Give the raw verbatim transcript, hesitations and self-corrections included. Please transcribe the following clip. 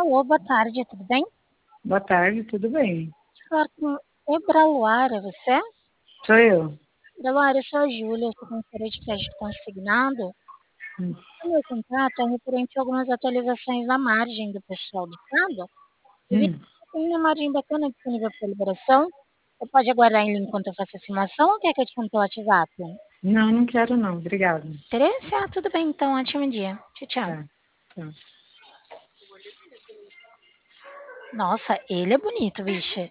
Alô, boa tarde, tudo bem? Boa tarde, tudo bem? Falar com Ebraluara, você? Sou eu. Ebraluara, eu sou a Júlia, eu sou consultora de crédito consignado. Hum, O meu contrato é referente a algumas atualizações da margem do pessoal do estado. Eu vi que hum. tem uma margem bacana disponível para liberação. Você pode aguardar ainda enquanto eu faço a estimação ou quer que eu te conte o WhatsApp? Não, não quero não, obrigada. Interesse? Ah, tudo bem, então, ótimo dia. Tchau, tchau. Tá, tá. Nossa, ele é bonito, vixe.